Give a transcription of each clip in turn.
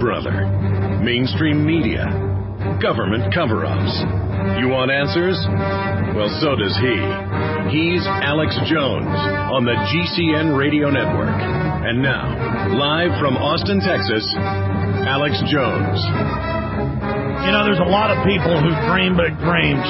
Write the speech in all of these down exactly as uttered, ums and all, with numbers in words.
brother. Mainstream media. Government cover-ups. You want answers? Well, so does he. He's Alex Jones on the G C N Radio Network. And now, live from Austin, Texas, Alex Jones. You know, there's a lot of people who dream big dreams.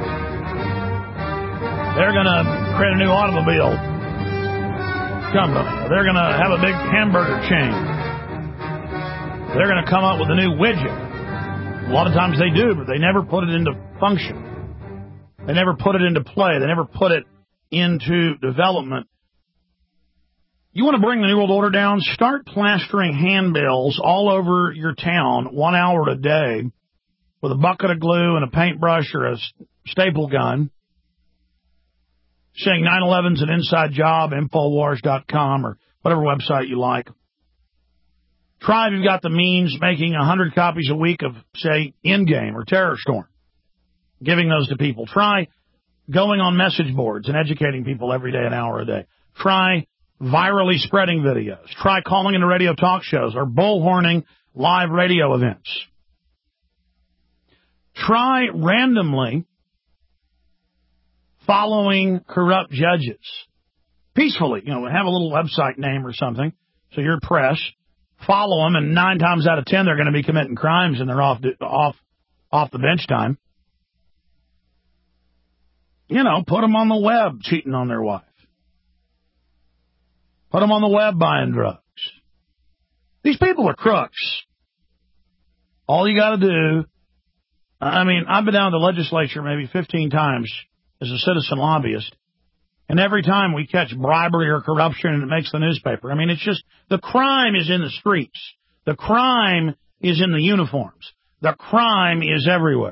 They're going to create a new automobile company. They're going to have a big hamburger chain. They're going to come up with a new widget. A lot of times they do, but they never put it into function. They never put it into play. They never put it into development. You want to bring the New World Order down? Start plastering handbills all over your town one hour a day with a bucket of glue and a paintbrush or a staple gun, saying nine eleven's an inside job, Infowars dot com, or whatever website you like. Try, if you've got the means, making one hundred copies a week of, say, Endgame or Terror Storm, giving those to people. Try going on message boards and educating people every day, an hour a day. Try virally spreading videos. Try calling into radio talk shows or bullhorning live radio events. Try randomly following corrupt judges peacefully. You know, have a little website name or something, so you're press. Follow them, and nine times out of ten, they're going to be committing crimes, and they're off off off the bench time. You know, put them on the web cheating on their wife. Put them on the web buying drugs. These people are crooks. All you got to do, I mean, I've been down to the legislature maybe fifteen times as a citizen lobbyist, and every time we catch bribery or corruption and it makes the newspaper. I mean, it's just, the crime is in the streets. The crime is in the uniforms. The crime is everywhere.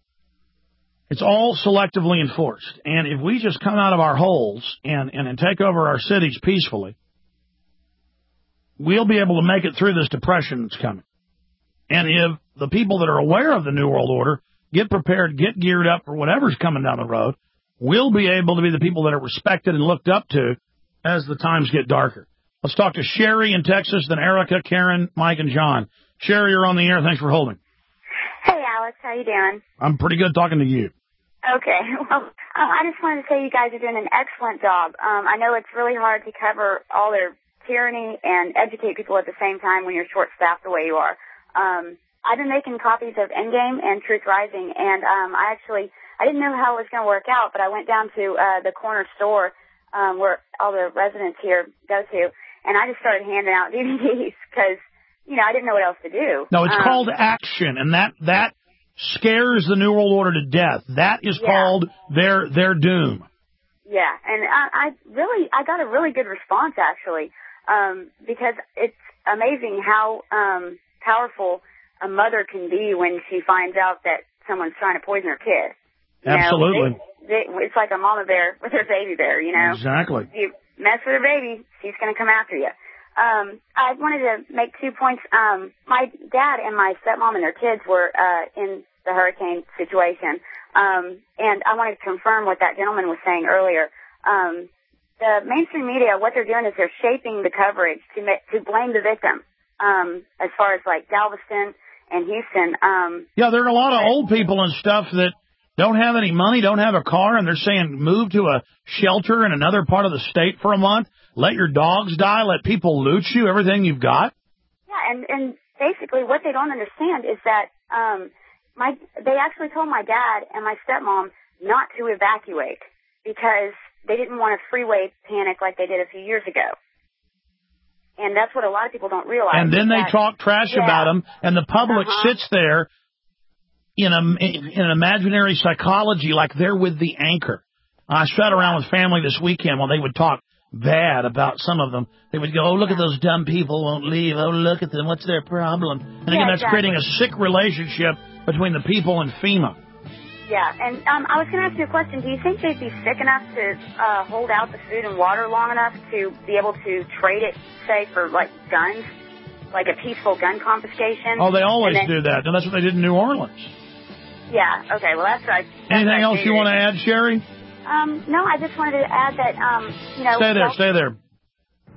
It's all selectively enforced. And if we just come out of our holes and, and, and take over our cities peacefully, we'll be able to make it through this depression that's coming. And if the people that are aware of the New World Order get prepared, get geared up for whatever's coming down the road, we'll be able to be the people that are respected and looked up to as the times get darker. Let's talk to Sherry in Texas, then Erica, Karen, Mike, and John. Sherry, you're on the air. Thanks for holding. Hey, Alex. How you doing? I'm pretty good talking to you. Okay. Well, um, I just wanted to say you guys are doing an excellent job. Um, I know it's really hard to cover all their tyranny and educate people at the same time when you're short-staffed the way you are. Um, I've been making copies of Endgame and Truth Rising, and um, I actually... I didn't know how it was going to work out, but I went down to uh, the corner store um, where all the residents here go to, and I just started handing out D V Ds because, you know, I didn't know what else to do. No, it's um, called action, and that that scares the New World Order to death. That is yeah. called their their doom. Yeah, and I, I really I got a really good response actually, um, because it's amazing how um, powerful a mother can be when she finds out that someone's trying to poison her kid. You Absolutely. Know, they, they, it's like a mama bear with her baby bear, you know. Exactly. If you mess with her baby, she's going to come after you. Um, I wanted to make two points. Um, my dad and my stepmom and their kids were uh, in the hurricane situation, um, and I wanted to confirm what that gentleman was saying earlier. Um, the mainstream media, what they're doing is they're shaping the coverage to ma- to blame the victim, um, as far as like Galveston and Houston. Um, yeah, there are a lot of old people and stuff that don't have any money, don't have a car, and they're saying move to a shelter in another part of the state for a month, let your dogs die, let people loot you, everything you've got. Yeah, and, and basically what they don't understand is that um, my they actually told my dad and my stepmom not to evacuate because they didn't want a freeway panic like they did a few years ago. And that's what a lot of people don't realize. And then they that, talk trash yeah. about them, and the public uh-huh. sits there in, a, in an imaginary psychology like they're with the anchor. I sat around with family this weekend while they would talk bad about some of them. They would go, oh, look at those dumb people won't leave. Oh, look at them. What's their problem? And again, yeah, that's exactly. creating a sick relationship between the people and FEMA. Yeah, and um, I was going to ask you a question. Do you think they'd be sick enough to uh, hold out the food and water long enough to be able to trade it, say, for, like, guns? Like a peaceful gun confiscation? Oh, they always then, do that. And that's what they did in New Orleans. Yeah, okay, well, that's right. That's Anything right else you want to add, Sherry? Um, no, I just wanted to add that, um, you know... Stay there, stay there.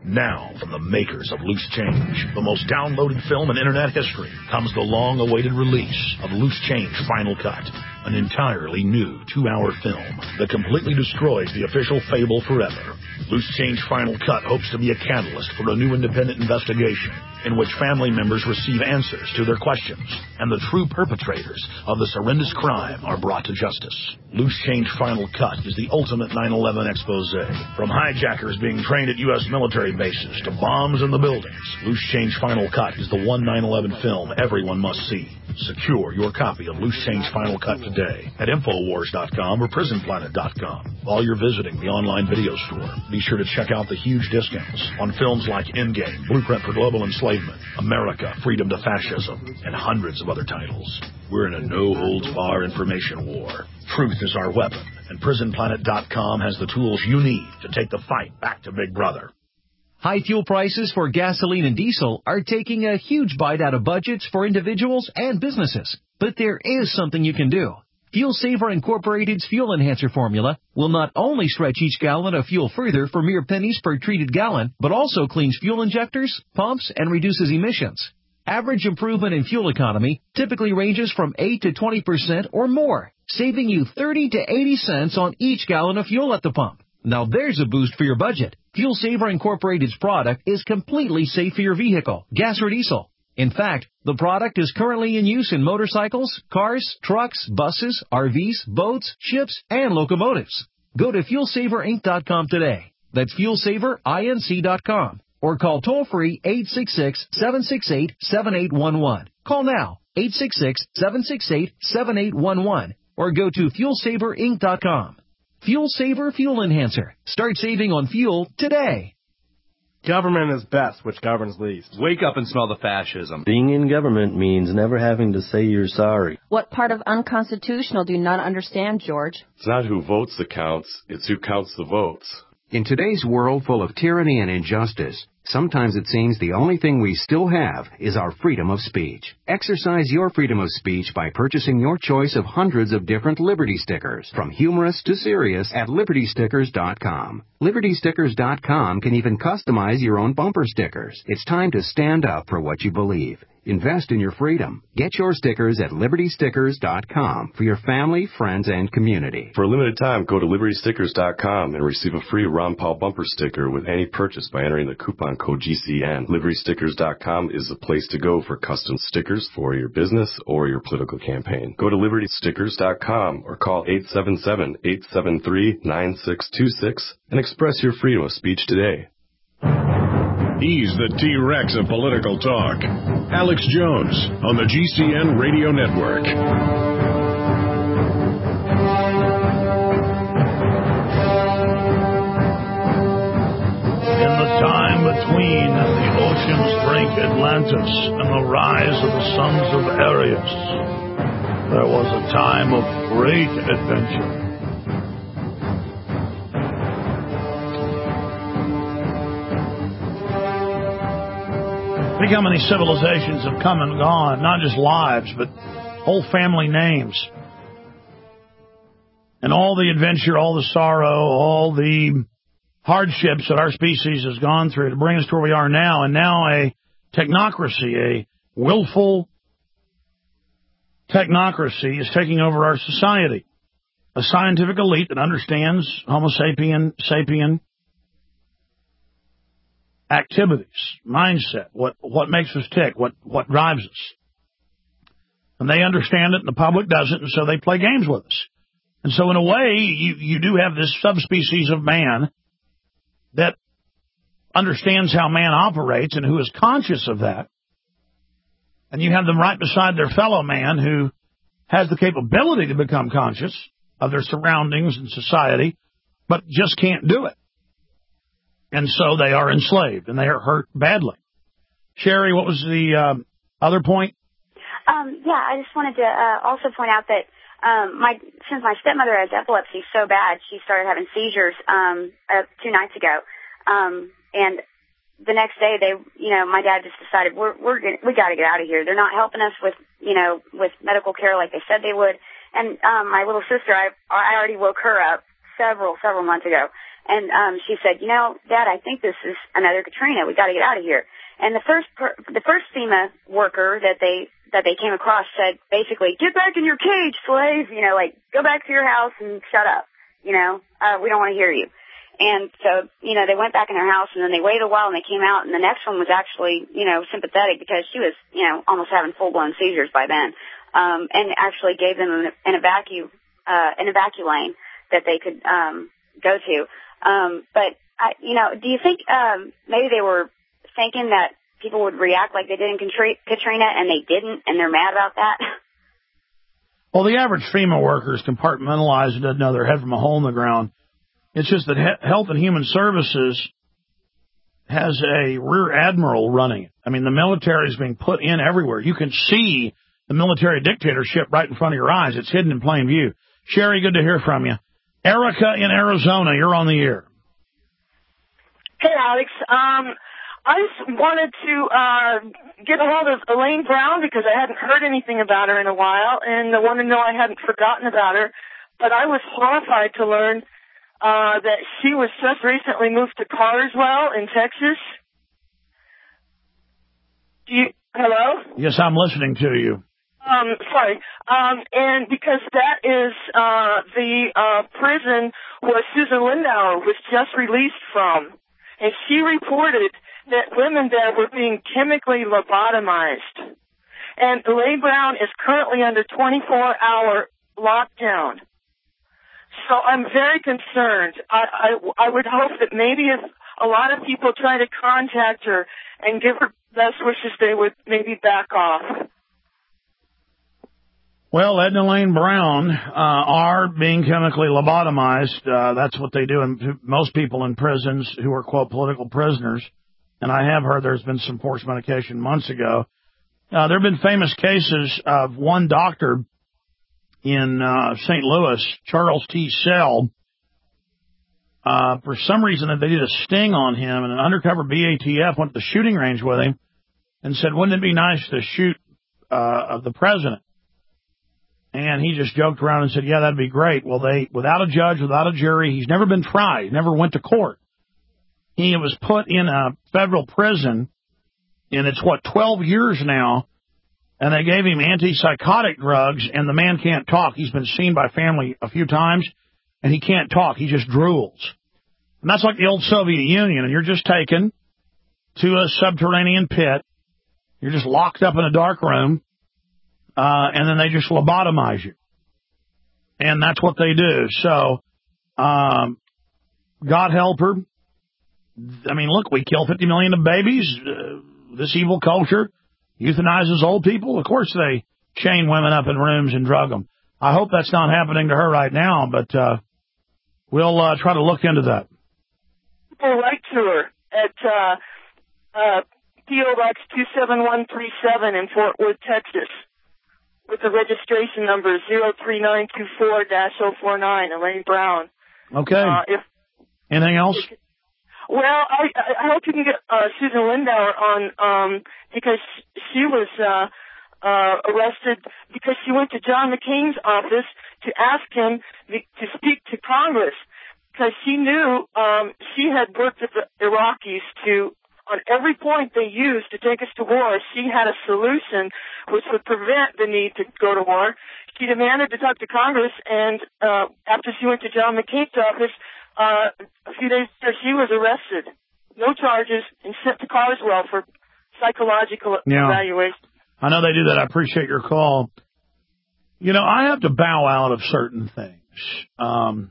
Now, from the makers of Loose Change, the most downloaded film in Internet history, comes the long-awaited release of Loose Change Final Cut, an entirely new two-hour film that completely destroys the official fable forever. Loose Change Final Cut hopes to be a catalyst for a new independent investigation in which family members receive answers to their questions, and the true perpetrators of this horrendous crime are brought to justice. Loose Change Final Cut is the ultimate nine eleven expose. From hijackers being trained at U S military bases to bombs in the buildings, Loose Change Final Cut is the one nine eleven film everyone must see. Secure your copy of Loose Change Final Cut today at Infowars dot com or Prison Planet dot com. While you're visiting the online video store, be sure to check out the huge discounts on films like Endgame, Blueprint for Global Enslavement, America, Freedom to Fascism, and hundreds of other titles. We're in a no-holds-barred information war. Truth is our weapon, and Prison Planet dot com has the tools you need to take the fight back to Big Brother. High fuel prices for gasoline and diesel are taking a huge bite out of budgets for individuals and businesses. But there is something you can do. Fuel Saver Incorporated's Fuel Enhancer formula will not only stretch each gallon of fuel further for mere pennies per treated gallon, but also cleans fuel injectors, pumps, and reduces emissions. Average improvement in fuel economy typically ranges from eight to twenty percent or more, saving you thirty to eighty cents on each gallon of fuel at the pump. Now there's a boost for your budget. Fuel Saver Incorporated's product is completely safe for your vehicle, gas or diesel. In fact, the product is currently in use in motorcycles, cars, trucks, buses, R Vs, boats, ships, and locomotives. Go to fuel saver inc dot com today. That's fuel saver inc dot com. Or call toll-free eight six six, seven six eight, seven eight one one. Call now, eight six six, seven six eight, seven eight one one. Or go to fuel saver inc dot com. Fuel Saver Fuel Enhancer. Start saving on fuel today. Government is best, which governs least. Wake up and smell the fascism. Being in government means never having to say you're sorry. What part of unconstitutional do you not understand, George? It's not who votes that counts, it's who counts the votes. In today's world full of tyranny and injustice, sometimes it seems the only thing we still have is our freedom of speech. Exercise your freedom of speech by purchasing your choice of hundreds of different Liberty stickers, from humorous to serious, at Liberty Stickers dot com. Liberty Stickers dot com can even customize your own bumper stickers. It's time to stand up for what you believe. Invest in your freedom. Get your stickers at Liberty Stickers dot com for your family, friends, and community. For a limited time, go to Liberty Stickers dot com and receive a free Ron Paul bumper sticker with any purchase by entering the coupon code G C N. Liberty Stickers dot com is the place to go for custom stickers for your business or your political campaign. Go to Liberty Stickers dot com or call eight seven seven, eight seven three, nine six two six and express your freedom of speech today. He's the T-Rex of political talk. Alex Jones on the G C N Radio Network. In the time between the oceans break Atlantis and the rise of the sons of Aries, there was a time of great adventure. Think how many civilizations have come and gone, not just lives, but whole family names. And all the adventure, all the sorrow, all the hardships that our species has gone through to bring us to where we are now, and now a technocracy, a willful technocracy is taking over our society. A scientific elite that understands Homo sapien, sapien activities, mindset, what, what makes us tick, what, what drives us. And they understand it and the public doesn't, and so they play games with us. And so in a way, you, you do have this subspecies of man that understands how man operates and who is conscious of that. And you have them right beside their fellow man who has the capability to become conscious of their surroundings and society, but just can't do it. And so they are enslaved, and they are hurt badly. Sherry, what was the uh, other point? Um, yeah, I just wanted to uh, also point out that um, my since my stepmother has epilepsy so bad, she started having seizures um, uh, two nights ago. Um, and the next day, they, you know, my dad just decided we're we're gonna, we got to get out of here. They're not helping us with, you know, with medical care like they said they would. And um, my little sister, I I already woke her up several, several months ago. And um, she said, you know, Dad, I think this is another Katrina. We got to get out of here. And the first per- the first FEMA worker that they that they came across said, basically, get back in your cage, slave. You know, like, go back to your house and shut up. You know, uh, we don't want to hear you. And so, you know, they went back in their house, and then they waited a while, and they came out, and the next one was actually, you know, sympathetic because she was, you know, almost having full-blown seizures by then, um, and actually gave them an, an evacu, uh, an evacu lane that they could um, go to. Um, but, I, you know, do you think um, maybe they were thinking that people would react like they did in Katrina, and they didn't, and they're mad about that? Well, the average FEMA worker is compartmentalized and doesn't know their head from a hole in the ground. It's just that he- Health and Human Services has a rear admiral running it. I mean, the military is being put in everywhere. You can see the military dictatorship right in front of your eyes. It's hidden in plain view. Sherry, good to hear from you. Erica in Arizona, you're on the air. Hey, Alex. Um, I just wanted to uh, get a hold of Elaine Brown because I hadn't heard anything about her in a while, and I want to know I hadn't forgotten about her. But I was horrified to learn uh, that she was just recently moved to Carswell in Texas. Do you, hello? Yes, I'm listening to you. Um, sorry. Um, and because that is uh, the uh, prison where Susan Lindauer was just released from. And she reported that women there were being chemically lobotomized. And Elaine Brown is currently under twenty-four hour lockdown. So I'm very concerned. I, I, I would hope that maybe if a lot of people try to contact her and give her best wishes, they would maybe back off. Well, Ed and Elaine Brown uh, are being chemically lobotomized. Uh, that's what they do in most people in prisons who are, quote, political prisoners. And I have heard there's been some forced medication months ago. Uh, there have been famous cases of one doctor in uh, Saint Louis, Charles T. Sell. Uh, for some reason, they did a sting on him, and an undercover B A T F went to the shooting range with him and said, wouldn't it be nice to shoot uh, of the president? And he just joked around and said, yeah, that'd be great. Well, they, without a judge, without a jury, he's never been tried, never went to court. He was put in a federal prison, and it's, what, twelve years now, and they gave him antipsychotic drugs, and the man can't talk. He's been seen by family a few times, and he can't talk. He just drools. And that's like the old Soviet Union, and you're just taken to a subterranean pit. You're just locked up in a dark room. Uh, and then they just lobotomize you. And that's what they do. So, um, God help her. I mean, look, we kill fifty million of babies. Uh, this evil culture euthanizes old people. Of course they chain women up in rooms and drug them. I hope that's not happening to her right now, but uh, we'll uh, try to look into that. People write to her at uh, uh, P O Box two seven one three seven in Fort Worth, Texas. With the registration number zero three nine two four dash zero four nine, Elaine Brown. Okay. Uh, if, Anything else? Well, I, I hope you can get uh, Susan Lindauer on, um, because she was uh, uh, arrested because she went to John McCain's office to ask him to speak to Congress because she knew um, she had worked with the Iraqis to. On every point they used to take us to war, she had a solution which would prevent the need to go to war. She demanded to talk to Congress, and uh, after she went to John McCain's office, uh, a few days later, she was arrested. No charges, and sent to Carswell for psychological yeah. evaluation. I know they do that. I appreciate your call. You know, I have to bow out of certain things. Um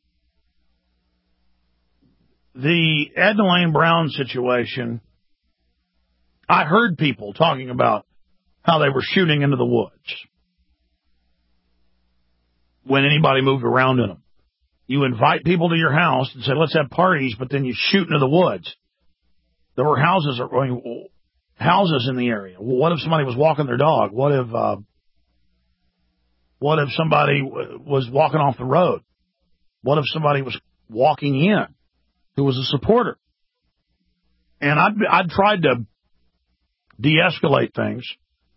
The Ed and Elaine Brown situation, I heard people talking about how they were shooting into the woods when anybody moved around in them. You invite people to your house and say, let's have parties, but then you shoot into the woods. There were houses, houses in the area. Well, what if somebody was walking their dog? What if, uh, what if somebody was walking off the road? What if somebody was walking in who was a supporter? And I'd, I'd tried to de-escalate things.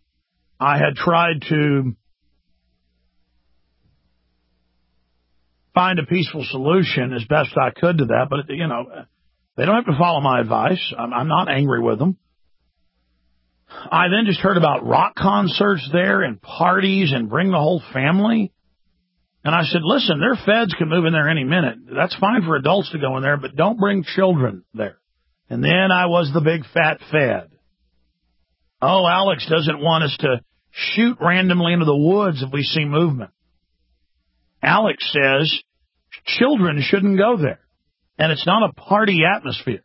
I had tried to find a peaceful solution as best I could to that. But, you know, they don't have to follow my advice. I'm, I'm not angry with them. I then just heard about rock concerts there and parties and bring the whole family. And I said, listen, their feds can move in there any minute. That's fine for adults to go in there, but don't bring children there. And then I was the big fat fed. Oh, Alex doesn't want us to shoot randomly into the woods if we see movement. Alex says children shouldn't go there. And it's not a party atmosphere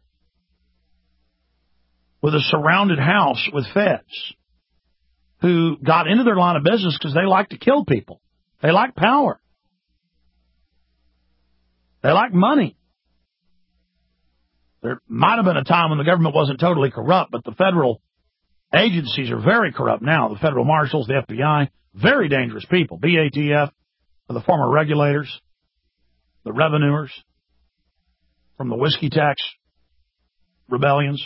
with a surrounded house with feds who got into their line of business because they like to kill people. They like power. They like money. There might have been a time when the government wasn't totally corrupt, but the federal agencies are very corrupt now. The federal marshals, the F B I, very dangerous people. B A T F, the former regulators, the revenuers from the whiskey tax rebellions.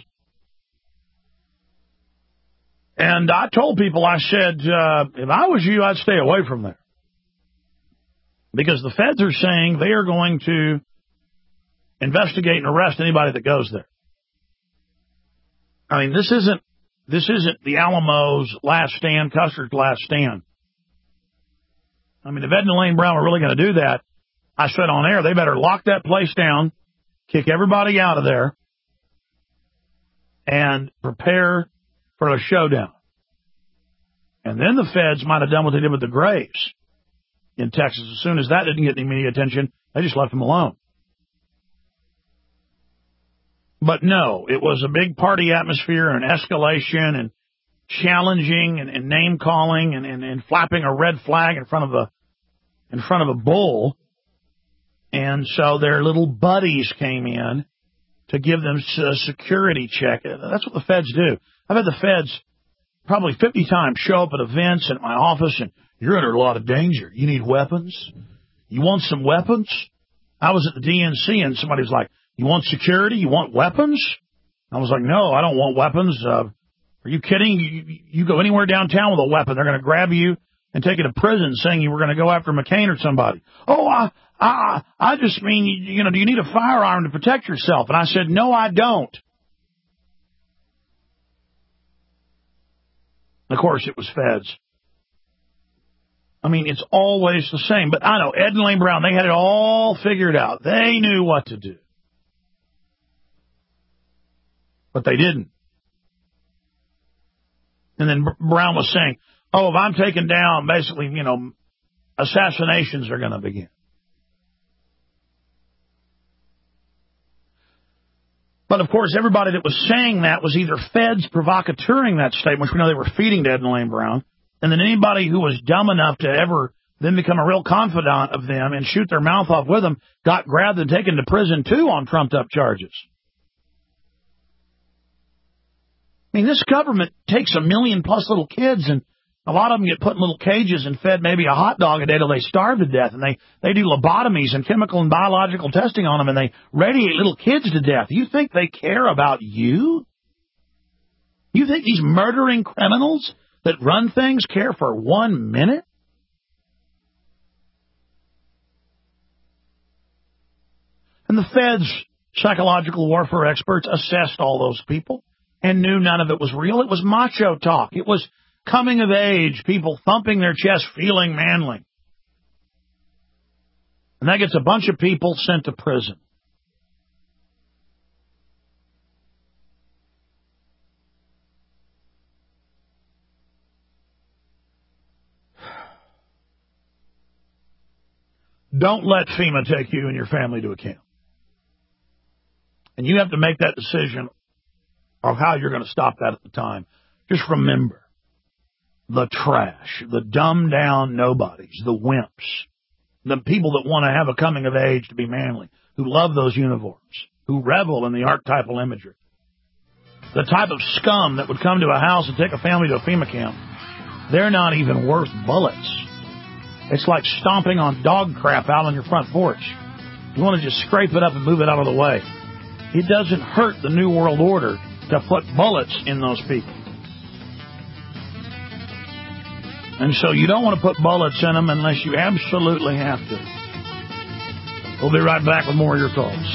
And I told people, I said, uh, if I was you, I'd stay away from there. Because the feds are saying they are going to investigate and arrest anybody that goes there. I mean, this isn't this isn't the Alamo's last stand, Custer's last stand. I mean, if Ed and Elaine Brown were really going to do that, I said on air, they better lock that place down, kick everybody out of there, and prepare for a showdown. And then the feds might have done what they did with the Graves in Texas. As soon as that didn't get any media attention, they just left them alone. But no, it was a big party atmosphere and escalation and challenging and, and name calling and, and, and flapping a red flag in front of a in front of a bull. And so their little buddies came in to give them a security check. That's what the feds do. I've had the feds probably fifty times show up at events and at my office, and you're under a lot of danger. You need weapons? You want some weapons? I was at the D N C, and somebody was like, you want security? You want weapons? I was like, no, I don't want weapons. Uh, are you kidding? You, you go anywhere downtown with a weapon, they're going to grab you and take you to prison saying you were going to go after McCain or somebody. Oh, I, I, I just mean, you, you know, do you need a firearm to protect yourself? And I said, no, I don't. Of course, it was feds. I mean, it's always the same. But I know Ed and Elaine Brown, they had it all figured out. They knew what to do. But they didn't. And then Brown was saying, oh, if I'm taken down, basically, you know, assassinations are going to begin. But, of course, everybody that was saying that was either feds provocateuring that statement, which we know they were feeding to Ed and Elaine Brown, and then anybody who was dumb enough to ever then become a real confidant of them and shoot their mouth off with them got grabbed and taken to prison, too, on trumped-up charges. I mean, this government takes a million-plus little kids, and a lot of them get put in little cages and fed maybe a hot dog a day till they starve to death, and they, they do lobotomies and chemical and biological testing on them, and they radiate little kids to death. You think they care about you? You think these murdering criminals that run things care for one minute? And the feds, psychological warfare experts, assessed all those people and knew none of it was real. It was macho talk. It was coming of age, people thumping their chest, feeling manly. And that gets a bunch of people sent to prison. Don't let FEMA take you and your family to account. And you have to make that decision of how you're going to stop that at the time. Just remember, the trash, the dumbed-down nobodies, the wimps, the people that want to have a coming of age to be manly, who love those uniforms, who revel in the archetypal imagery, the type of scum that would come to a house and take a family to a FEMA camp, they're not even worth bullets. It's like stomping on dog crap out on your front porch. You want to just scrape it up and move it out of the way. It doesn't hurt the New World Order to put bullets in those people. And so you don't want to put bullets in them unless you absolutely have to. We'll be right back with more of your calls.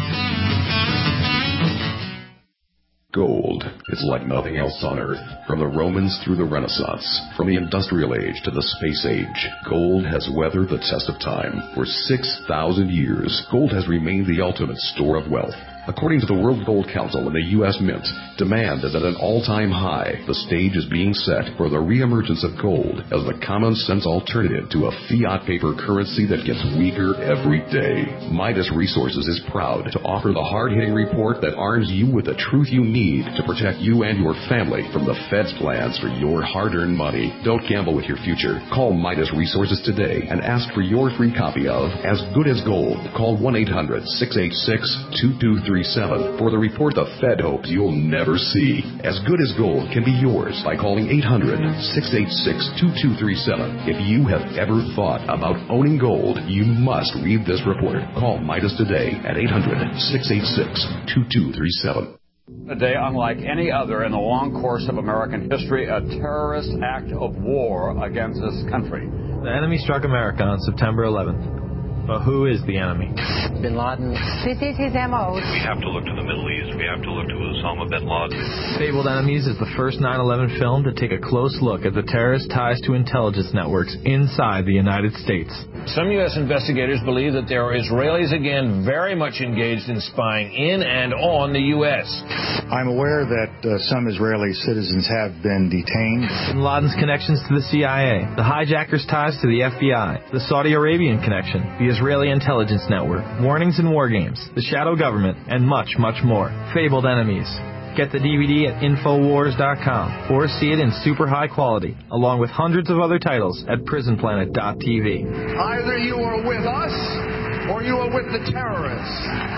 Gold is like nothing else on Earth. From the Romans through the Renaissance, from the Industrial Age to the Space Age, gold has weathered the test of time. For six thousand years, gold has remained the ultimate store of wealth. According to the World Gold Council and the U S Mint, demand is at an all-time high. The stage is being set for the reemergence of gold as the common-sense alternative to a fiat paper currency that gets weaker every day. Midas Resources is proud to offer the hard-hitting report that arms you with the truth you need to protect you and your family from the Fed's plans for your hard-earned money. Don't gamble with your future. Call Midas Resources today and ask for your free copy of As Good as Gold. Call one eight hundred, six eight six, two two three seven for the report the Fed hopes you'll never see. As Good as Gold can be yours by calling eight hundred, six eight six, two two three seven. If you have ever thought about owning gold, you must read this report. Call Midas today at eight hundred, six eight six, two two three seven. A day unlike any other in the long course of American history, a terrorist act of war against this country. The enemy struck America on September eleventh. But who is the enemy? Bin Laden. This is his M O. We have to look to the Middle East. We have to look to Osama bin Laden. Fabled Enemies is the first nine eleven film to take a close look at the terrorist ties to intelligence networks inside the United States. Some U S investigators believe that there are Israelis again very much engaged in spying in and on the U S. I'm aware that uh, some Israeli citizens have been detained. Bin Laden's connections to the C I A, the hijackers' ties to the F B I, the Saudi Arabian connection, the Israeli intelligence network, warnings in war games, the shadow government, and much, much more. Fabled Enemies. Get the D V D at Infowars dot com or see it in super high quality, along with hundreds of other titles at Prison Planet dot T V. Either you are with us or you are with the terrorists.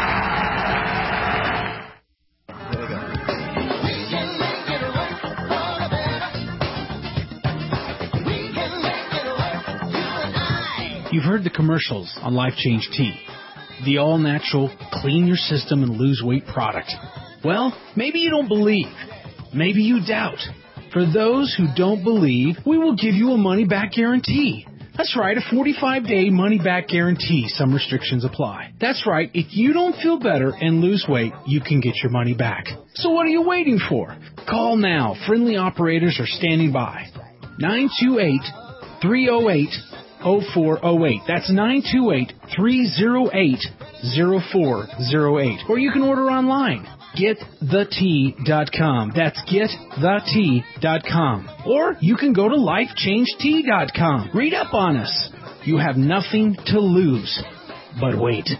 You've heard the commercials on Life Change Tea, the all-natural, clean your system and lose weight product. Well, maybe you don't believe. Maybe you doubt. For those who don't believe, we will give you a money-back guarantee. That's right, a forty-five day money-back guarantee. Some restrictions apply. That's right, if you don't feel better and lose weight, you can get your money back. So what are you waiting for? Call now. Friendly operators are standing by. nine two eight, three oh eight, oh four oh eight. That's nine two eight, three oh eight, oh four oh eight. Or you can order online. get the tea dot com. That's get the tea dot com. Or you can go to life change tea dot com. Read up on us. You have nothing to lose. But wait.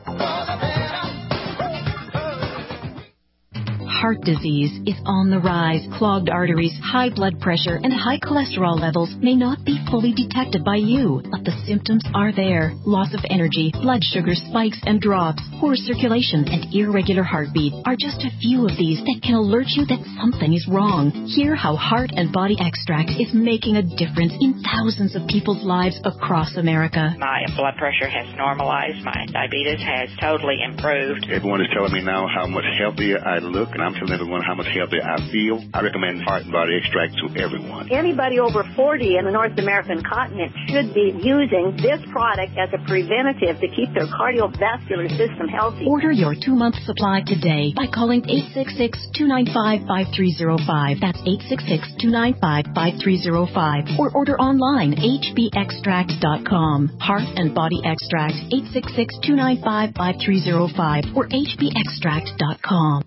Heart disease is on the rise. Clogged arteries, high blood pressure, and high cholesterol levels may not be fully detected by you, but the symptoms are there. Loss of energy, blood sugar spikes and drops, poor circulation, and irregular heartbeat are just a few of these that can alert you that something is wrong. Hear how Heart and Body Extract is making a difference in thousands of people's lives across America. My blood pressure has normalized. My diabetes has totally improved. Everyone is telling me now how much healthier I look, and I'm telling everyone how much healthier I feel. I recommend Heart and Body Extract to everyone. Anybody over forty in the North American continent should be using this product as a preventative to keep their cardiovascular system healthy. Order your two-month supply today by calling eight six six, two nine five, five three zero five. That's eight six six, two nine five, five three zero five. Or order online, H B extract dot com. Heart and Body Extract, eight six six, two nine five, five three zero five or H B extract dot com.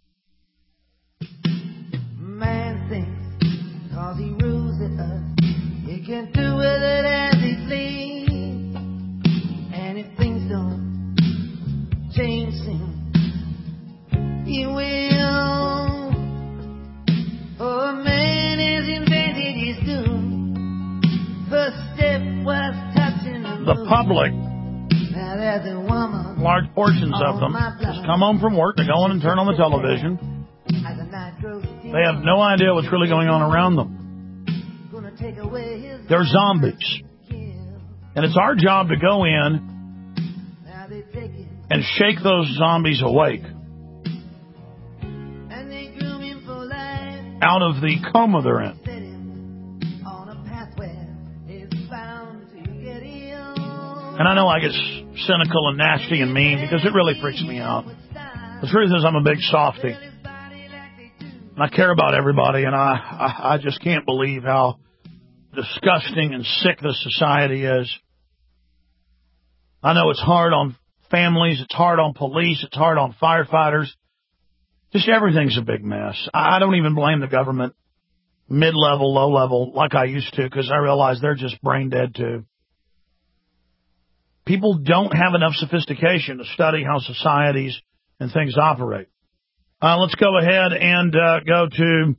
Man thinks cause he rules it up, he can do with it as he please. And if things don't change soon, he will. For a man has invented his doom. First step was touching the moon. The public, Now there's a woman, large portions of them, just come home from work, they go in and turn on the television. They have no idea what's really going on around them. They're zombies. And it's our job to go in and shake those zombies awake out of the coma they're in. And I know I get cynical and nasty and mean because it really freaks me out. The truth is I'm a big softy. And I care about everybody, and I, I, I just can't believe how disgusting and sick this society is. I know it's hard on families, it's hard on police, it's hard on firefighters. Just everything's a big mess. I don't even blame the government, mid-level, low-level, like I used to, because I realize they're just brain dead too. People don't have enough sophistication to study how societies and things operate. Uh, let's go ahead and uh, go to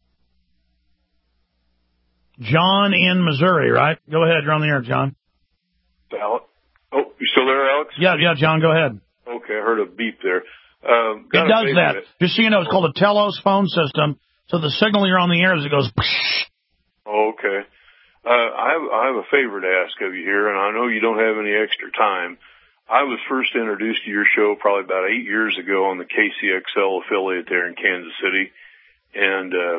John in Missouri, right? Go ahead. You're on the air, John. Alex? Oh, you still there, Alex? Yeah, yeah, John, go ahead. Okay, I heard a beep there. Um, it does that. It. Just so you know, it's called a Telos phone system. So the signal you're on the air is it goes... Oh, okay. Uh, I have, I have a favor to ask of you here, and I know you don't have any extra time. I was first introduced to your show probably about eight years ago on the K C X L affiliate there in Kansas City. And uh,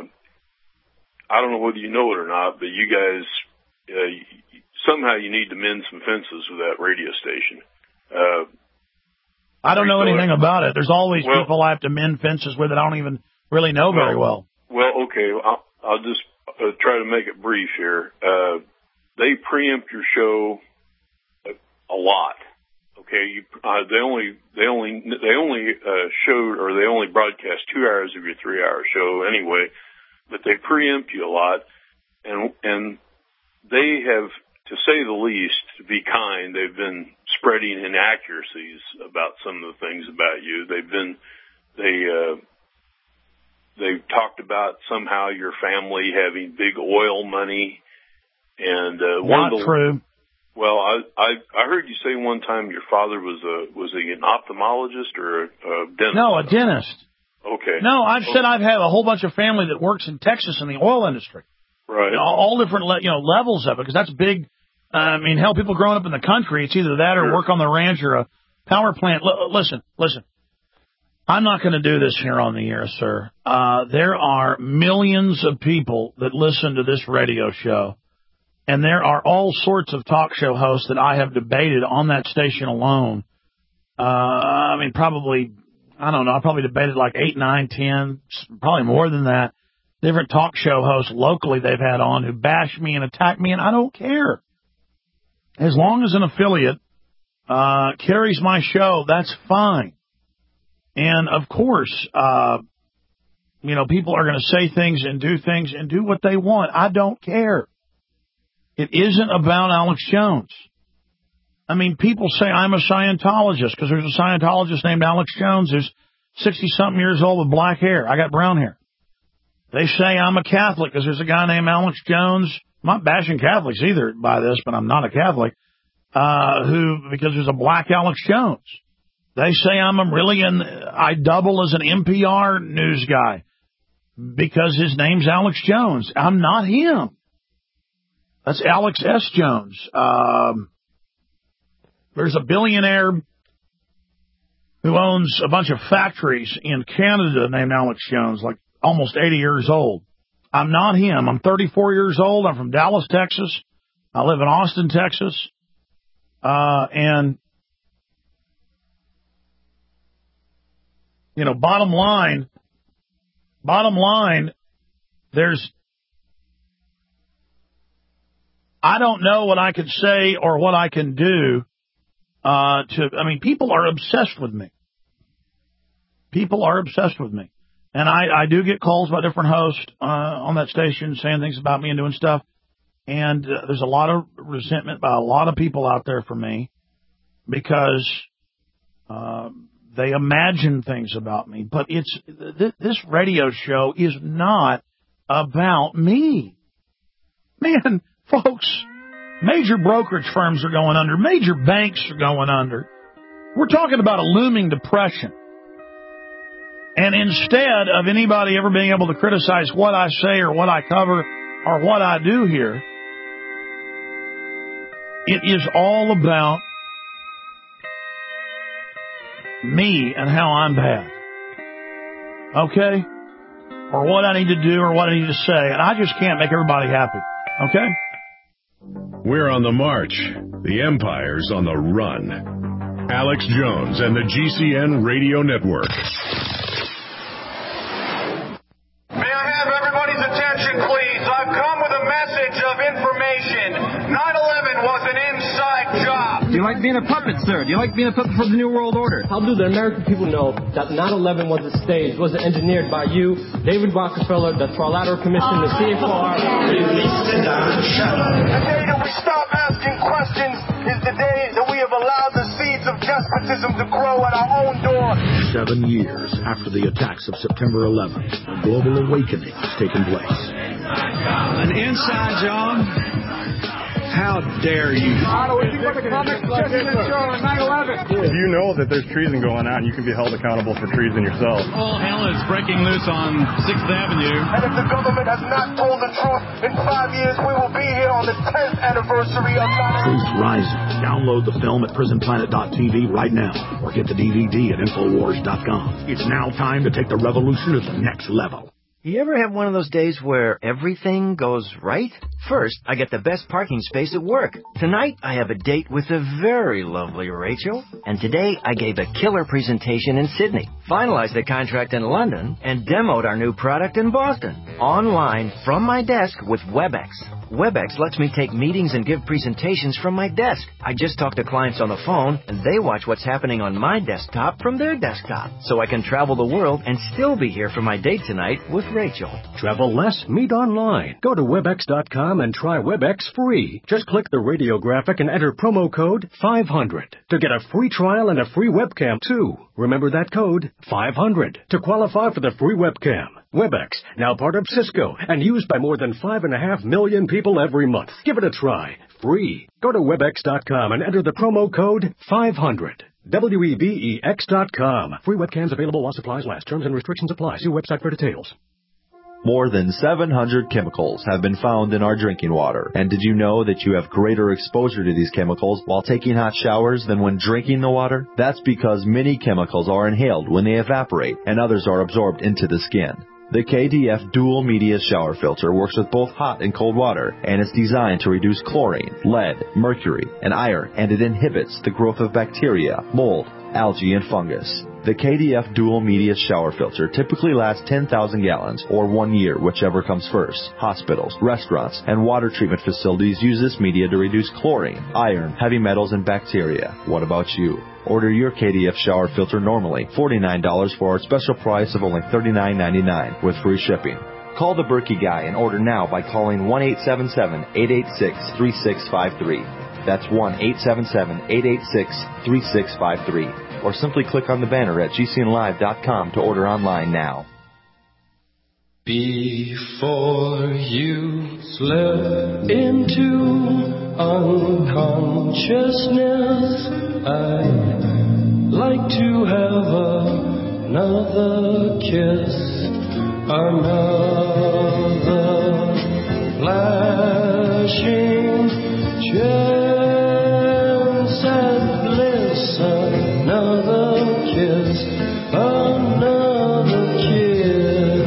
I don't know whether you know it or not, but you guys, uh, somehow you need to mend some fences with that radio station. Uh, I don't know anything there? about it. There's always well, people I have to mend fences with that I don't even really know very well. Well, okay, I'll, I'll just uh, try to make it brief here. Uh, they preempt your show a, a lot. Okay, you, uh, they only, they only, they only, uh, showed, or they only broadcast two hours of your three hour show anyway, but they preempt you a lot, and, and they have, to say the least, to be kind, they've been spreading inaccuracies about some of the things about you. They've been, they, uh, they've talked about somehow your family having big oil money, and, uh, one Not of the, true. Well, I, I I heard you say one time your father was a was he an ophthalmologist or a, a dentist? No, a dentist. Okay. No, I've okay. said I've had a whole bunch of family that works in Texas in the oil industry. Right. You know, all different le- you know levels of it because that's big. Uh, I mean, hell, people growing up in the country, it's either that or sure. work on the ranch or a power plant. L- listen, listen. I'm not going to do this here on the air, sir. Uh, there are millions of people that listen to this radio show. And there are all sorts of talk show hosts that I have debated on that station alone. Uh, I mean, probably, I don't know, I probably debated like eight, nine, ten, probably more than that. Different talk show hosts locally they've had on who bash me and attack me, and I don't care. As long as an affiliate uh, carries my show, that's fine. And, of course, uh, you know, people are going to say things and do things and do what they want. I don't care. It isn't about Alex Jones. I mean, people say I'm a Scientologist because there's a Scientologist named Alex Jones who's sixty-something years old with black hair. I got brown hair. They say I'm a Catholic because there's a guy named Alex Jones. I'm not bashing Catholics either by this, but I'm not a Catholic, uh, who, because there's a black Alex Jones. They say I'm a really an, I double as an N P R news guy because his name's Alex Jones. I'm not him. That's Alex S. Jones. Um, there's a billionaire who owns a bunch of factories in Canada named Alex Jones, like almost eighty years old. I'm not him. I'm thirty-four years old. I'm from Dallas, Texas. I live in Austin, Texas. Uh, and, you know, bottom line, bottom line, there's, I don't know what I can say or what I can do uh, to, I mean, people are obsessed with me. People are obsessed with me. And I, I do get calls by different hosts uh, on that station saying things about me and doing stuff. And uh, there's a lot of resentment by a lot of people out there for me because uh, they imagine things about me. But it's th- this radio show is not about me. Man, folks, major brokerage firms are going under. Major banks are going under. We're talking about a looming depression. And instead of anybody ever being able to criticize what I say or what I cover or what I do here, it is all about me and how I'm bad. Okay? Or what I need to do or what I need to say. And I just can't make everybody happy. Okay? We're on the march. The Empire's on the run. Alex Jones and the G C N Radio Network. May I have everybody's attention, please? I've come with a message of information. nine eleven was an inside job. Do you like being a puppet, sir? Do you like being a puppet for the New World Order? How do the American people know that nine eleven was a stage, was engineered by you, David Rockefeller, the Trilateral Commission, the C F R? Release the damn shut up. The day that we stop asking questions is the day that we have allowed the seeds of despotism to grow at our own door. Seven years after the attacks of September eleventh, a global awakening has taken place. An inside job? How dare you? If you know that there's treason going on, you can be held accountable for treason yourself. All hell is breaking loose on sixth Avenue. And if the government has not told the truth, in five years we will be here on the tenth anniversary of nine eleven. Truth Rising. Download the film at prison planet dot t v right now, or get the D V D at infowars dot com. It's now time to take the revolution to the next level. You ever have one of those days where everything goes right? First, I get the best parking space at work. Tonight, I have a date with a very lovely Rachel. And today, I gave a killer presentation in Sydney, finalized the contract in London, and demoed our new product in Boston. Online, from my desk with WebEx. WebEx lets me take meetings and give presentations from my desk. I just talk to clients on the phone, and they watch what's happening on my desktop from their desktop. So I can travel the world and still be here for my date tonight with Rachel. Travel less, meet online. Go to webex dot com and try WebEx free. Just click the radio graphic and enter promo code five hundred to get a free trial and a free webcam, too. Remember that code, five hundred, to qualify for the free webcam. WebEx, now part of Cisco, and used by more than five and a half million people every month. Give it a try. Free. Go to webex dot com and enter the promo code five hundred. W E B E X dot com. Free webcams available while supplies last. Terms and restrictions apply. See website for details. More than seven hundred chemicals have been found in our drinking water. And did you know that you have greater exposure to these chemicals while taking hot showers than when drinking the water? That's because many chemicals are inhaled when they evaporate, and others are absorbed into the skin. The K D F Dual Media Shower Filter works with both hot and cold water, and is designed to reduce chlorine, lead, mercury, and iron, and it inhibits the growth of bacteria, mold, algae, and fungus. The K D F Dual Media Shower Filter typically lasts ten thousand gallons, or one year, whichever comes first. Hospitals, restaurants, and water treatment facilities use this media to reduce chlorine, iron, heavy metals, and bacteria. What about you? Order your K D F shower filter normally forty-nine dollars for our special price of only thirty-nine ninety-nine with free shipping. Call the Berkey Guy and order now by calling one eight seven seven, eight eight six, three six five three. That's one eight seven seven, eight eight six, three six five three. Or simply click on the banner at G C N live dot com to order online now. Before you slip into unconsciousness, I'd like to have another kiss, another flashing chance at bliss, another kiss, another kiss.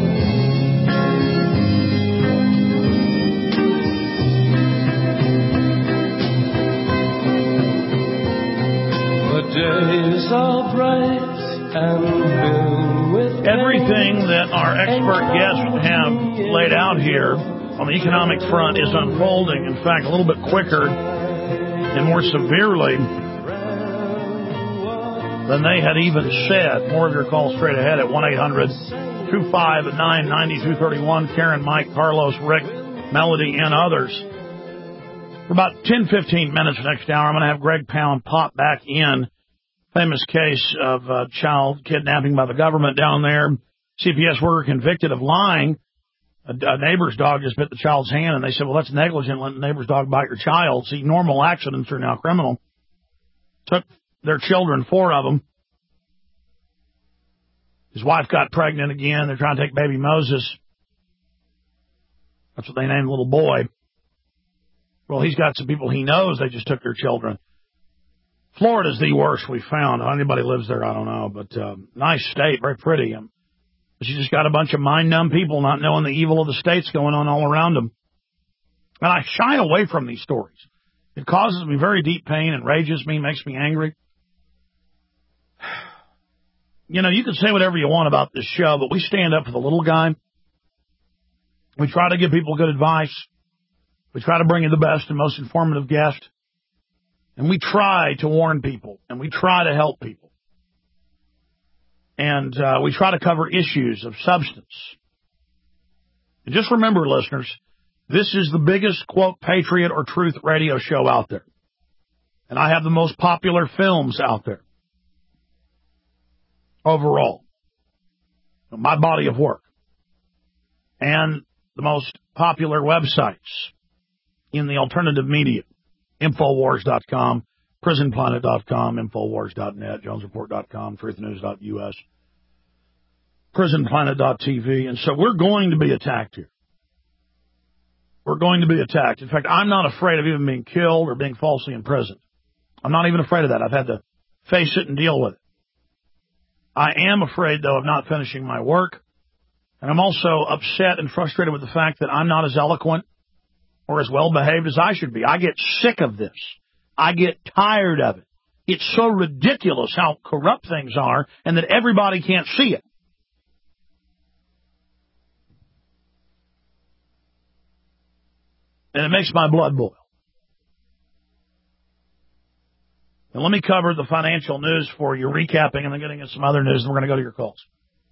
The days are bright and filled with everything that our expert guests have laid out here on the economic front is unfolding, in fact, a little bit quicker and more severely than they had even said. More of your calls straight ahead at one eight hundred, two five nine, nine two three one. Karen, Mike, Carlos, Rick, Melody, and others. For about ten, fifteen minutes next hour, I'm going to have Greg Pound pop back in. Famous case of uh, child kidnapping by the government down there. C P S worker convicted of lying. A, a neighbor's dog just bit the child's hand, and they said, well, that's negligent, letting the neighbor's dog bite your child. See, normal accidents are now criminal. Took their children, four of them. His wife got pregnant again. They're trying to take baby Moses. That's what they named the little boy. Well, he's got some people he knows. They just took their children. Florida's the worst we found. How anybody lives there, I don't know. But uh, nice state, very pretty. Um, She just got a bunch of mind-numb people not knowing the evil of the states going on all around them. And I shy away from these stories. It causes me very deep pain, enrages me, makes me angry. you know, you can say whatever you want about this show, but we stand up for the little guy. We try to give people good advice. We try to bring you the best and most informative guest. And we try to warn people, and we try to help people. And uh, we try to cover issues of substance. And just remember, listeners, this is the biggest, quote, patriot or truth radio show out there. And I have the most popular films out there. Overall. My body of work. And the most popular websites in the alternative media. Infowars dot com, prison planet dot com, Infowars dot net, Jones Report dot com, truth news dot U S, prison planet dot T V. And so we're going to be attacked here. We're going to be attacked. In fact, I'm not afraid of even being killed or being falsely imprisoned. I'm not even afraid of that. I've had to face it and deal with it. I am afraid, though, of not finishing my work. And I'm also upset and frustrated with the fact that I'm not as eloquent or as well-behaved as I should be. I get sick of this. I get tired of it. It's so ridiculous how corrupt things are and that everybody can't see it. And it makes my blood boil. And let me cover the financial news for you, recapping, and then getting into some other news, and we're going to go to your calls.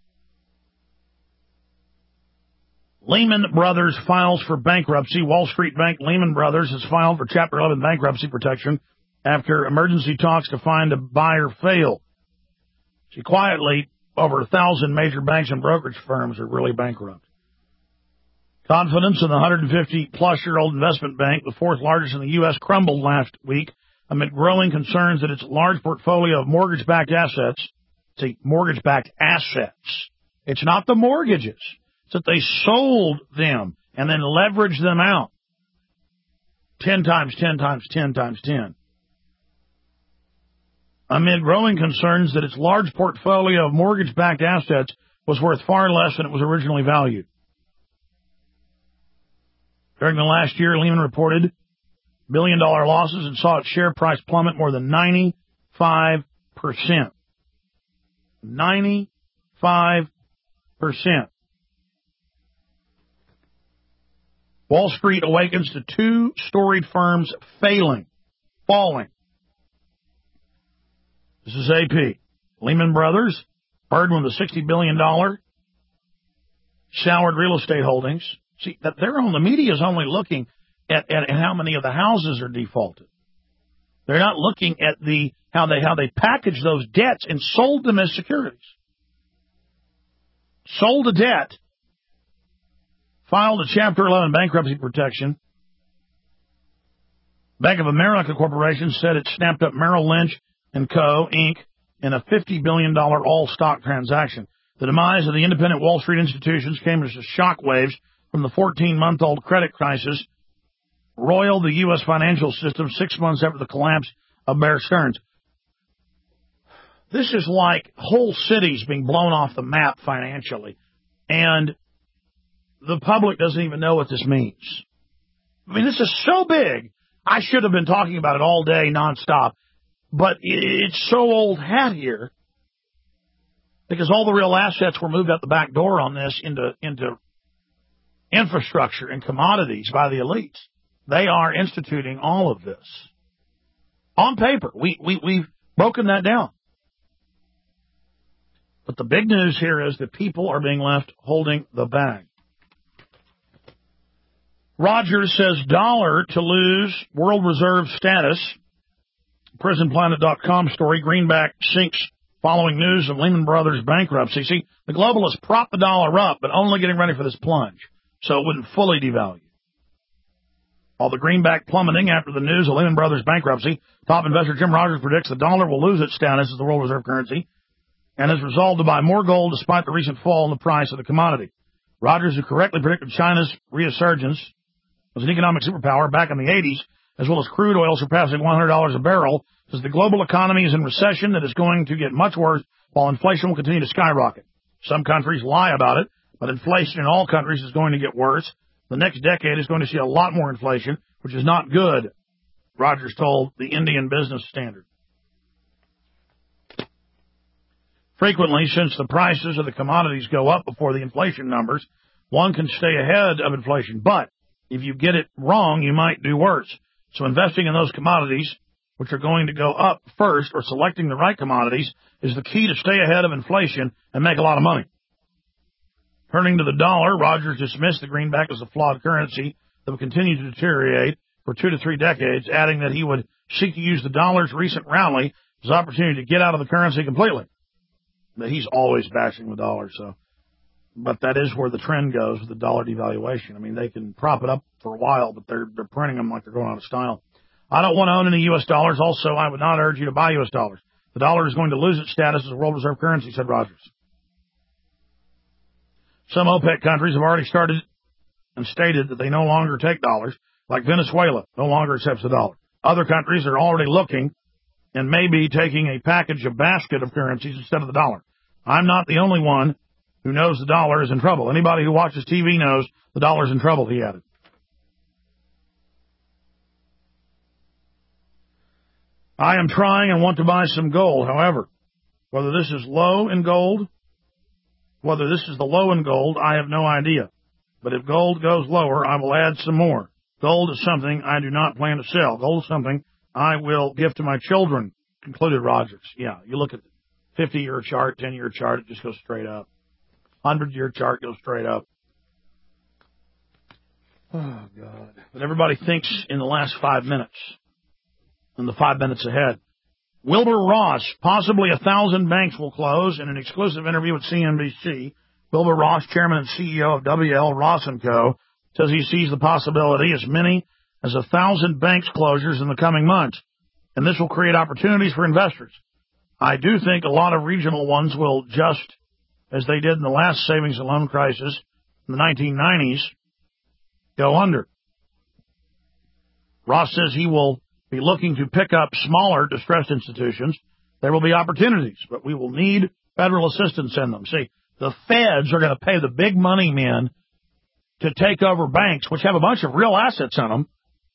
Lehman Brothers files for bankruptcy. Wall Street bank Lehman Brothers has filed for Chapter eleven bankruptcy protection after emergency talks to find a buyer failed. See, quietly, over a thousand major banks and brokerage firms are really bankrupt. Confidence in the one hundred fifty plus year old investment bank, the fourth largest in the U S, crumbled last week amid growing concerns that its large portfolio of mortgage-backed assets, see, mortgage-backed assets, it's not the mortgages. That they sold them and then leveraged them out. Ten times, ten times, ten times, ten. Amid growing concerns that its large portfolio of mortgage-backed assets was worth far less than it was originally valued. During the last year, Lehman reported billion-dollar losses and saw its share price plummet more than ninety-five percent. ninety-five percent. Wall Street awakens to two storied firms failing, falling. This is A P. Lehman Brothers, burdened with a sixty billion dollars showered real estate holdings. See, that they're on the media is only looking at, at how many of the houses are defaulted. They're not looking at the how they how they packaged those debts and sold them as securities. Sold a debt. Filed a Chapter eleven bankruptcy protection. Bank of America Corporation said it snapped up Merrill Lynch and Co., Incorporated in a fifty billion dollars all-stock transaction. The demise of the independent Wall Street institutions came as shockwaves from the fourteen-month-old credit crisis roiled the U S financial system six months after the collapse of Bear Stearns. This is like whole cities being blown off the map financially. And the public doesn't even know what this means. I mean, this is so big. I should have been talking about it all day, nonstop. But it's so old hat here because all the real assets were moved out the back door on this into, into infrastructure and commodities by the elites. They are instituting all of this. On paper, we, we, we've broken that down. But the big news here is that people are being left holding the bag. Rogers says dollar to lose world reserve status. prison planet dot com story. Greenback sinks following news of Lehman Brothers bankruptcy. See, the globalists propped the dollar up, but only getting ready for this plunge, so it wouldn't fully devalue. While the greenback plummeting after the news of Lehman Brothers bankruptcy, top investor Jim Rogers predicts the dollar will lose its status as the world reserve currency and has resolved to buy more gold despite the recent fall in the price of the commodity. Rogers, who correctly predicted China's resurgence as an economic superpower back in the eighties, as well as crude oil surpassing one hundred dollars a barrel, says the global economy is in recession that is going to get much worse while inflation will continue to skyrocket. Some countries lie about it, but inflation in all countries is going to get worse. The next decade is going to see a lot more inflation, which is not good, Rogers told the Indian Business Standard. Frequently, since the prices of the commodities go up before the inflation numbers, one can stay ahead of inflation. But if you get it wrong, you might do worse. So investing in those commodities, which are going to go up first, or selecting the right commodities, is the key to stay ahead of inflation and make a lot of money. Turning to the dollar, Rogers dismissed the greenback as a flawed currency that would continue to deteriorate for two to three decades, adding that he would seek to use the dollar's recent rally as an opportunity to get out of the currency completely. But he's always bashing the dollar, so. But that is where the trend goes with the dollar devaluation. I mean, they can prop it up for a while, but they're they're printing them like they're going out of style. I don't want to own any U S dollars. Also, I would not urge you to buy U S dollars. The dollar is going to lose its status as a world reserve currency, said Rogers. Some OPEC countries have already started and stated that they no longer take dollars, like Venezuela no longer accepts the dollar. Other countries are already looking and may be taking a package, a basket of currencies instead of the dollar. I'm not the only one who knows the dollar is in trouble. Anybody who watches T V knows the dollar's in trouble, he added. I am trying and want to buy some gold. However, whether this is low in gold, whether this is the low in gold, I have no idea. But if gold goes lower, I will add some more. Gold is something I do not plan to sell. Gold is something I will give to my children, concluded Rogers. Yeah, you look at the fifty-year chart, ten-year chart, it just goes straight up. one hundred-year chart goes straight up. Oh, God. But everybody thinks in the last five minutes, in the five minutes ahead. Wilbur Ross, possibly a thousand banks will close. In an exclusive interview with C N B C, Wilbur Ross, chairman and C E O of W L Ross and Co., says he sees the possibility as many as a thousand banks closures in the coming months, and this will create opportunities for investors. I do think a lot of regional ones will, just as they did in the last savings and loan crisis in the nineteen nineties, go under. Ross says he will be looking to pick up smaller distressed institutions. There will be opportunities, but we will need federal assistance in them. See, the feds are going to pay the big money men to take over banks, which have a bunch of real assets in them,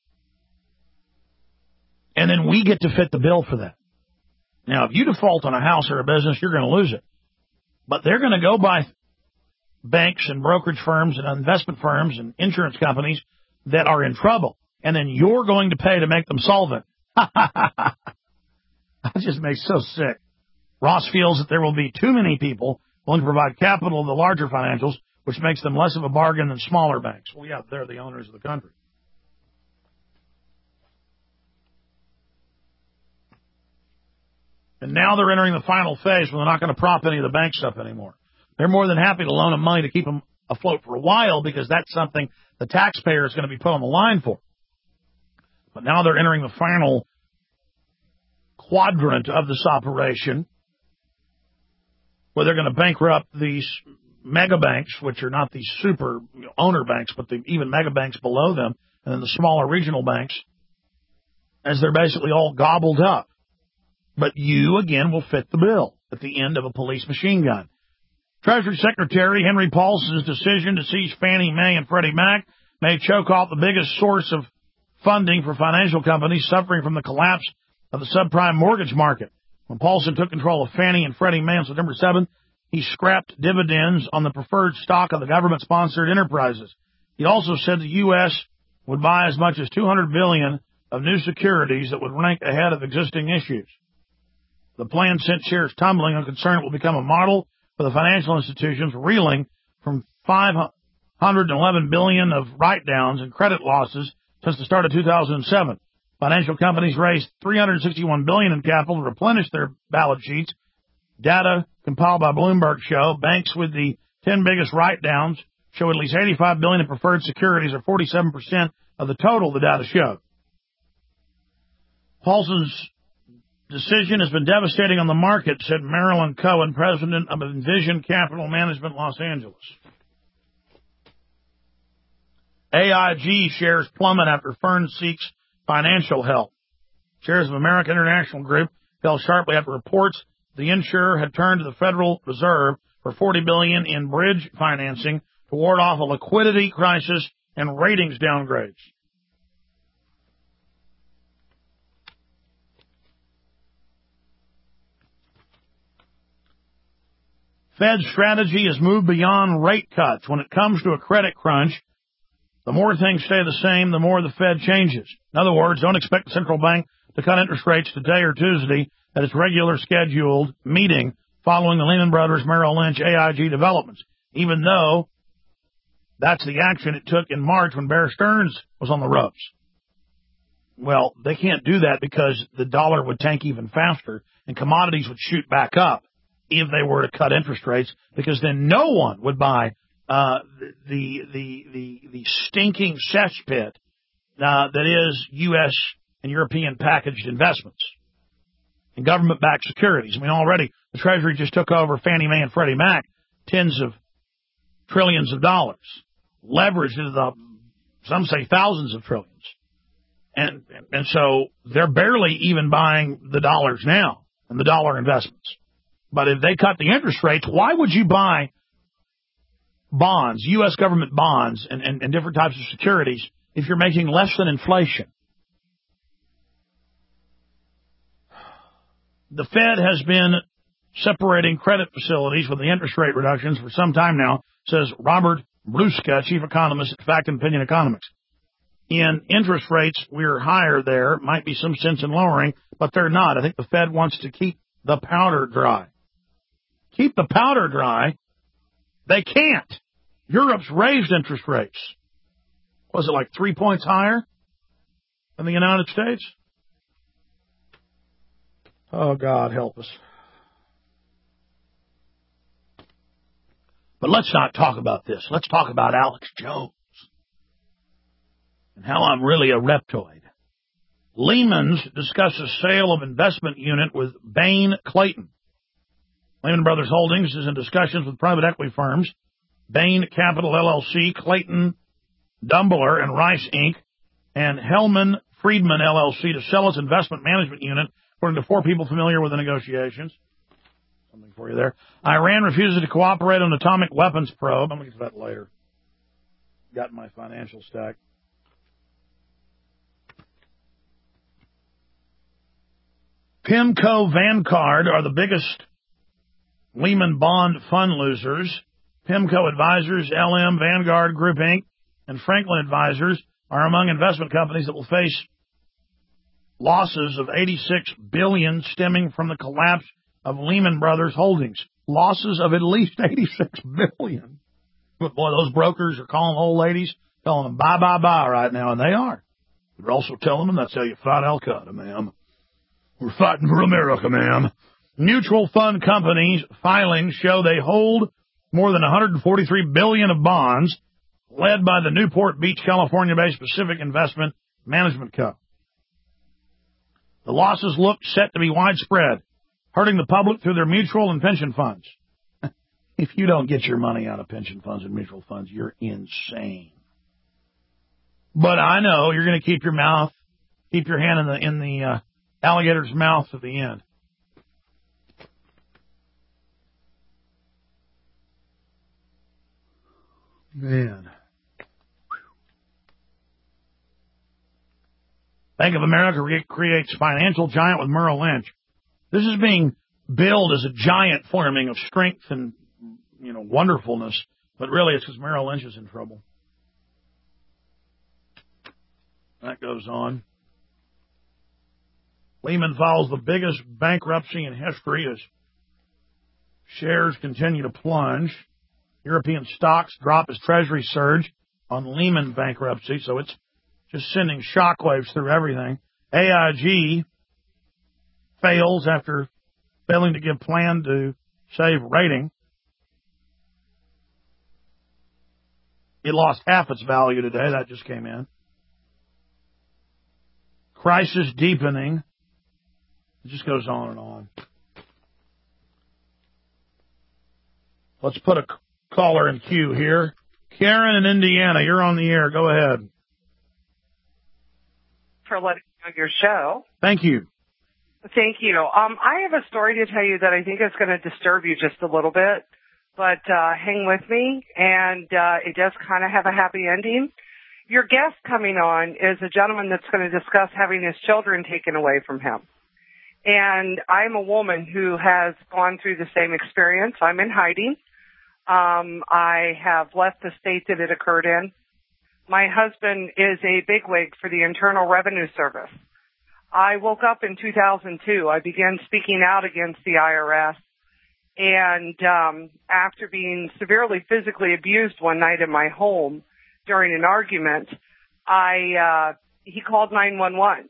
and then we get to fit the bill for that. Now, if you default on a house or a business, you're going to lose it. But they're going to go by banks and brokerage firms and investment firms and insurance companies that are in trouble, and then you're going to pay to make them solvent. That just makes so sick. Ross feels that there will be too many people willing to provide capital to the larger financials, which makes them less of a bargain than smaller banks. Well, yeah, they're the owners of the country. And now they're entering the final phase where they're not going to prop any of the bank stuff anymore. They're more than happy to loan them money to keep them afloat for a while because that's something the taxpayer is going to be put on the line for. But now they're entering the final quadrant of this operation where they're going to bankrupt these mega banks, which are not these super you know, owner banks, but the even mega banks below them, and then the smaller regional banks, as they're basically all gobbled up. But you, again, will fit the bill at the end of a police machine gun. Treasury Secretary Henry Paulson's decision to seize Fannie Mae and Freddie Mac may choke off the biggest source of funding for financial companies suffering from the collapse of the subprime mortgage market. When Paulson took control of Fannie and Freddie Mae on September seventh, he scrapped dividends on the preferred stock of the government-sponsored enterprises. He also said the U S would buy as much as two hundred billion dollars of new securities that would rank ahead of existing issues. The plan sent shares tumbling on concern it will become a model for the financial institutions reeling from five hundred eleven billion dollars of write-downs and credit losses since the start of two thousand seven. Financial companies raised three hundred sixty-one billion dollars in capital to replenish their balance sheets. Data compiled by Bloomberg show banks with the ten biggest write-downs show at least eighty-five billion dollars in preferred securities, or forty-seven percent of the total, the data showed. Paulson's decision has been devastating on the market, said Marilyn Cohen, president of Envision Capital Management, Los Angeles. A I G shares plummet after firm seeks financial help. Shares of American International Group fell sharply after reports the insurer had turned to the Federal Reserve for forty billion dollars in bridge financing to ward off a liquidity crisis and ratings downgrades. Fed's strategy has moved beyond rate cuts. When it comes to a credit crunch, the more things stay the same, the more the Fed changes. In other words, don't expect the central bank to cut interest rates today or Tuesday at its regular scheduled meeting following the Lehman Brothers, Merrill Lynch, A I G developments, even though that's the action it took in March when Bear Stearns was on the ropes. Well, they can't do that because the dollar would tank even faster and commodities would shoot back up if they were to cut interest rates, because then no one would buy uh, the, the, the, the stinking cesspit uh, that is U S and European packaged investments and government-backed securities. I mean, already the Treasury just took over Fannie Mae and Freddie Mac, tens of trillions of dollars, leveraged into the, some say thousands of trillions. And, and so they're barely even buying the dollars now and the dollar investments. But if they cut the interest rates, why would you buy bonds, U S government bonds, and, and, and different types of securities if you're making less than inflation? The Fed has been separating credit facilities with the interest rate reductions for some time now, says Robert Brusca, chief economist at Fact and Opinion Economics. In interest rates, we're higher there. Might be some sense in lowering, but they're not. I think the Fed wants to keep the powder dry. Keep the powder dry? They can't. Europe's raised interest rates. Was it like three points higher than the United States? Oh, God, help us. But let's not talk about this. Let's talk about Alex Jones and how I'm really a reptoid. Lehman's discusses sale of investment unit with Bain Clayton. Lehman Brothers Holdings is in discussions with private equity firms, Bain Capital L L C, Clayton, Dumbler, and Rice, Incorporated, and Hellman Friedman L L C to sell its investment management unit, according to four people familiar with the negotiations. Something for you there. Iran refuses to cooperate on atomic weapons probe. I'm going to get to that later. Got my financial stack. PIMCO Vanguard are the biggest Lehman bond fund losers. PIMCO Advisors, L M, Vanguard Group, Incorporated, and Franklin Advisors are among investment companies that will face losses of eighty-six billion dollars stemming from the collapse of Lehman Brothers Holdings. Losses of at least eighty-six billion dollars. But boy, those brokers are calling old ladies, telling them bye, bye, bye right now, and they are. They're also telling them that's how you fight Al Qaeda, ma'am. We're fighting for America, ma'am. Mutual fund companies' filings show they hold more than one hundred forty-three billion dollars of bonds, led by the Newport Beach, California-based Pacific Investment Management Co. The losses look set to be widespread, hurting the public through their mutual and pension funds. If you don't get your money out of pension funds and mutual funds, you're insane. But I know you're going to keep your mouth, keep your hand in the in the uh, alligator's mouth at the end. Man. Bank of America re- creates financial giant with Merrill Lynch. This is being billed as a giant forming of strength and, you know, wonderfulness, but really it's because Merrill Lynch is in trouble. That goes on. Lehman files the biggest bankruptcy in history as shares continue to plunge. European stocks drop as Treasury surge on Lehman bankruptcy, so it's just sending shockwaves through everything. A I G fails after failing to give plan to save rating. It lost half its value today. That just came in. Crisis deepening. It just goes on and on. Let's put a caller in queue here. Karen in Indiana, you're on the air. Go ahead. For letting me on your show. Thank you. Thank you. Um, I have a story to tell you that I think is going to disturb you just a little bit, but uh, hang with me, and uh, it does kind of have a happy ending. Your guest coming on is a gentleman that's going to discuss having his children taken away from him. And I'm a woman who has gone through the same experience. I'm in hiding. Um, I have left the state that it occurred in. My husband is a bigwig for the Internal Revenue Service. I woke up in two thousand two. I began speaking out against the I R S. And um, after being severely physically abused one night in my home during an argument, I uh, he called nine one one.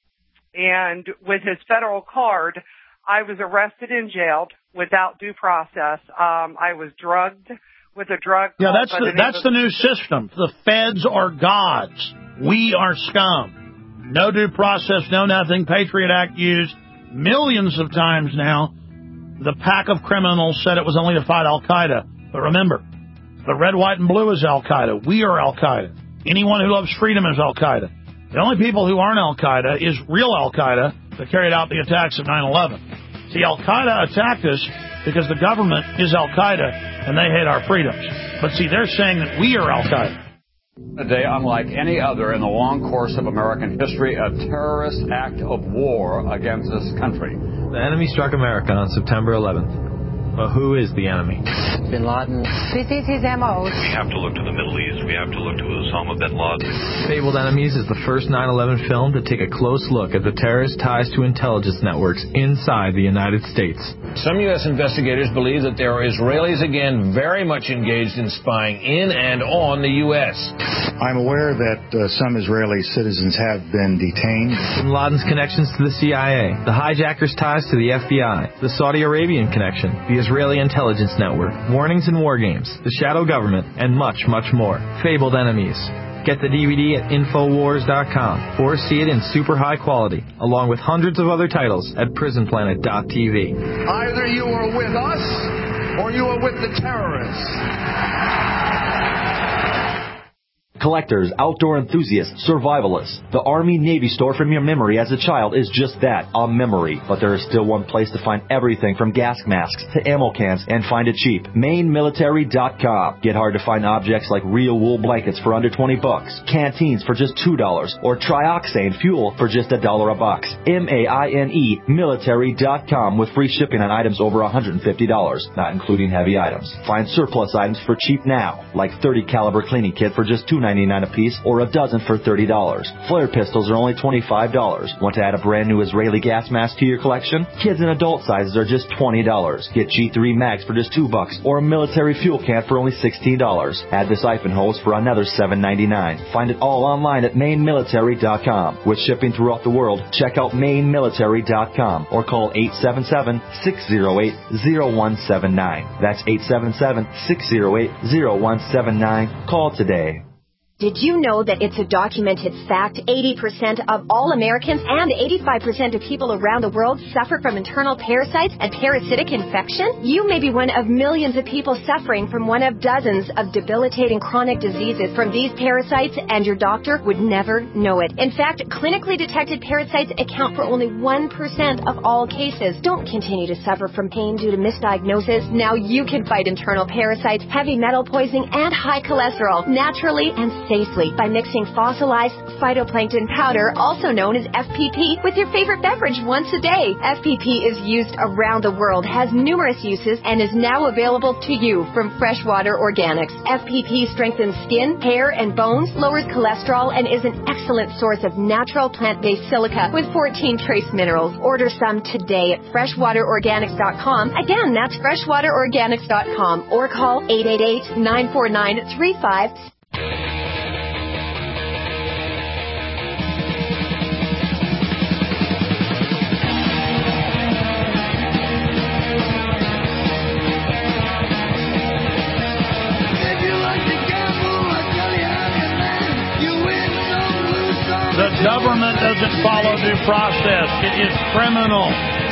And with his federal card, I was arrested and jailed without due process. Um, I was drugged with a drug. Yeah, that's the, that's the new system. The feds are gods. We are scum. No due process, no nothing. Patriot Act used millions of times now. The pack of criminals said it was only to fight Al-Qaeda. But remember, the red, white, and blue is Al-Qaeda. We are Al-Qaeda. Anyone who loves freedom is Al-Qaeda. The only people who aren't Al-Qaeda is real Al-Qaeda that carried out the attacks of nine eleven. See, Al-Qaeda attacked us because the government is Al-Qaeda and they hate our freedoms. But see, they're saying that we are Al-Qaeda. A day unlike any other in the long course of American history, a terrorist act of war against this country. The enemy struck America on September eleventh. But who is the enemy? Bin Laden. This is his M O. We have to look to the Middle East. We have to look to Osama bin Laden. Fabled Enemies is the first nine eleven film to take a close look at the terrorist ties to intelligence networks inside the United States. Some U S investigators believe that there are Israelis again very much engaged in spying in and on the U S. I'm aware that uh, some Israeli citizens have been detained. Bin Laden's connections to the C I A, the hijackers' ties to the F B I, the Saudi Arabian connection, the Israeli intelligence network, warnings and war games, the shadow government, and much, much more. Fabled Enemies. Get the D V D at Infowars dot com or see it in super high quality, along with hundreds of other titles at Prison Planet dot T V. Either you are with us or you are with the terrorists. Collectors, outdoor enthusiasts, survivalists. The Army-Navy store from your memory as a child is just that, a memory. But there is still one place to find everything from gas masks to ammo cans and find it cheap. Maine Military dot com. Get hard-to-find objects like real wool blankets for under twenty bucks, canteens for just two dollars, or trioxane fuel for just a dollar a box. M A I N E Military dot com with free shipping on items over one hundred fifty dollars, not including heavy items. Find surplus items for cheap now, like thirty caliber cleaning kit for just two ninety-nine a piece or a dozen for thirty dollars. Flare pistols are only twenty-five dollars. Want to add a brand new Israeli gas mask to your collection? Kids and adult sizes are just twenty dollars. Get G three mags for just two bucks or a military fuel can for only sixteen dollars. Add the siphon hose for another seven ninety-nine. Find it all online at Maine Military dot com. With shipping throughout the world, check out Maine Military dot com or call eight seven seven, six zero eight, zero one seven nine. That's eight seven seven, six zero eight, zero one seven nine. Call today. Did you know that it's a documented fact eighty percent of all Americans and eighty-five percent of people around the world suffer from internal parasites and parasitic infection? You may be one of millions of people suffering from one of dozens of debilitating chronic diseases from these parasites, and your doctor would never know it. In fact, clinically detected parasites account for only one percent of all cases. Don't continue to suffer from pain due to misdiagnosis. Now you can fight internal parasites, heavy metal poisoning, and high cholesterol naturally and safely by mixing fossilized phytoplankton powder, also known as F P P, with your favorite beverage once a day. F P P is used around the world, has numerous uses, and is now available to you from Freshwater Organics. F P P strengthens skin, hair, and bones, lowers cholesterol, and is an excellent source of natural plant-based silica with fourteen trace minerals. Order some today at freshwater organics dot com. Again, that's freshwater organics dot com, or call eight eight eight, nine four nine, three five. The government doesn't follow due process. It is criminal.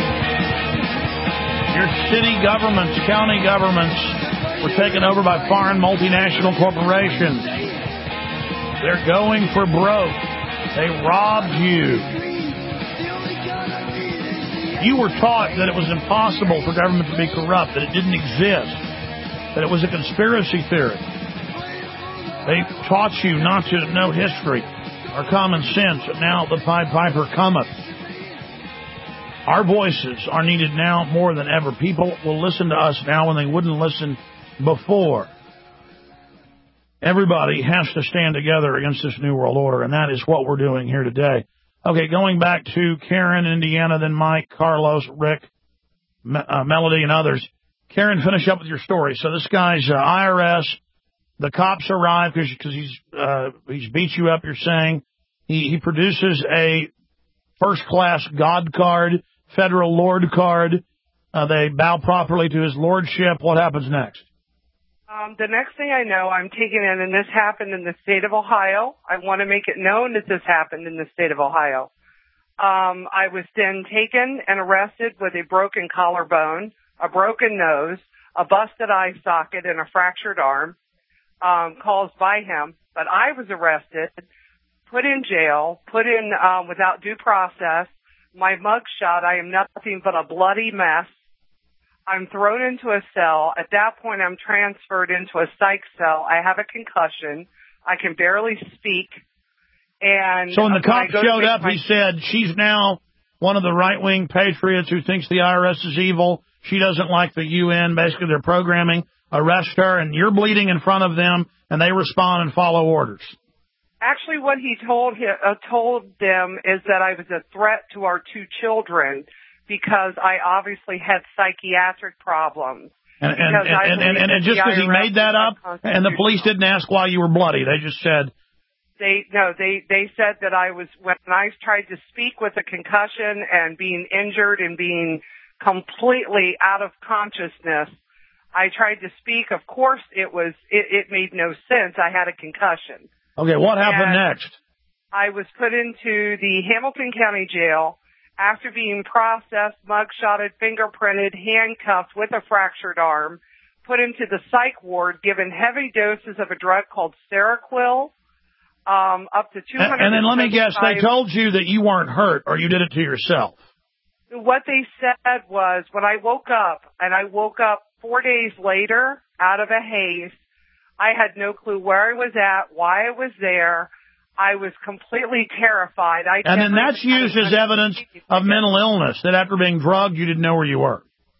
Your city governments, county governments were taken over by foreign multinational corporations. They're going for broke. They robbed you. You were taught that it was impossible for government to be corrupt, that it didn't exist, that it was a conspiracy theory. They taught you not to know history or common sense, but now the Pied Piper cometh. Our voices are needed now more than ever. People will listen to us now when they wouldn't listen before. Everybody has to stand together against this New World Order, and that is what we're doing here today. Okay, going back to Karen, Indiana, then Mike, Carlos, Rick, Me- uh, Melody, and others. Karen, finish up with your story. So this guy's uh, I R S, the cops arrive because he's uh, he's beat you up, you're saying. He, he produces a first-class God card, federal Lord card. Uh, they bow properly to his lordship. What happens next? Um, the next thing I know, I'm taken in, and this happened in the state of Ohio. I want to make it known that this happened in the state of Ohio. Um, I was then taken and arrested with a broken collarbone, a broken nose, a busted eye socket, and a fractured arm, um, caused by him. But I was arrested, put in jail, put in um, without due process. My mugshot, I am nothing but a bloody mess. I'm thrown into a cell. At that point, I'm transferred into a psych cell. I have a concussion. I can barely speak. And so when the cop when showed up, my... he said, she's now one of the right-wing patriots who thinks the I R S is evil. She doesn't like the U N, basically their programming. Arrest her, and you're bleeding in front of them, and they respond and follow orders. Actually, what he told him, uh, told them is that I was a threat to our two children because I obviously had psychiatric problems. And and and, and, and, and just because he made that up, and the police didn't ask why you were bloody, they just said. They no, they they said that I was when I tried to speak with a concussion and being injured and being completely out of consciousness. I tried to speak. Of course, it was it, it made no sense. I had a concussion. Okay, what happened and next? I was put into the Hamilton County Jail after being processed, mugshotted, fingerprinted, handcuffed with a fractured arm, put into the psych ward, given heavy doses of a drug called Seroquel, um, up to two hundred. And then let me guess, they told you that you weren't hurt or you did it to yourself. What they said was when I woke up, and I woke up four days later out of a haze, I had no clue where I was at, why I was there. I was completely terrified. I and then that's used as evidence of mental illness, that after being drugged, you didn't know where you were.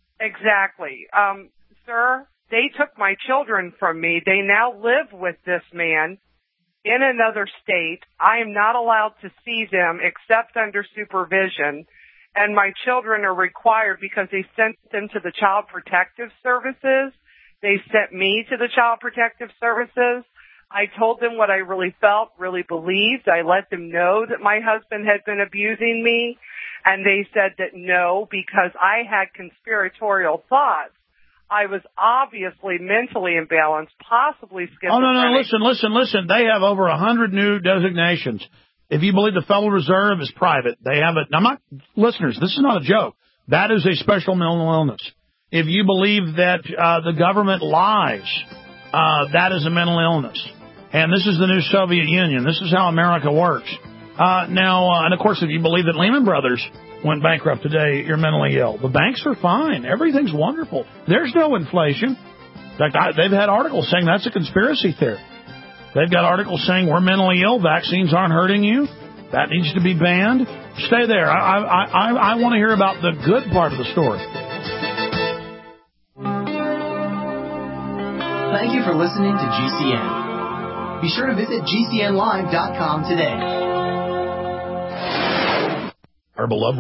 Exactly. Um, sir, they took my children from me. They now live with this man in another state. I am not allowed to see them except under supervision. And my children are required because they sent them to the Child Protective Services. They sent me to the Child Protective Services. I told them what I really felt, really believed. I let them know that my husband had been abusing me. And they said that no, because I had conspiratorial thoughts. I was obviously mentally imbalanced, possibly schizophrenic. Oh, no, no, listen, listen, listen. They have over a hundred new designations. If you believe the Federal Reserve is private, they have it. I'm not, listeners, this is not a joke. That is a special mental illness. If you believe that uh, the government lies, uh, that is a mental illness. And this is the new Soviet Union. This is how America works. Uh, now, uh, and of course, if you believe that Lehman Brothers went bankrupt today, you're mentally ill. The banks are fine. Everything's wonderful. There's no inflation. In fact, I, they've had articles saying that's a conspiracy theory. They've got articles saying we're mentally ill, vaccines aren't hurting you, that needs to be banned. Stay there. I, I, I, I want to hear about the good part of the story. Thank you for listening to G C N. Be sure to visit G C N live dot com today. Our beloved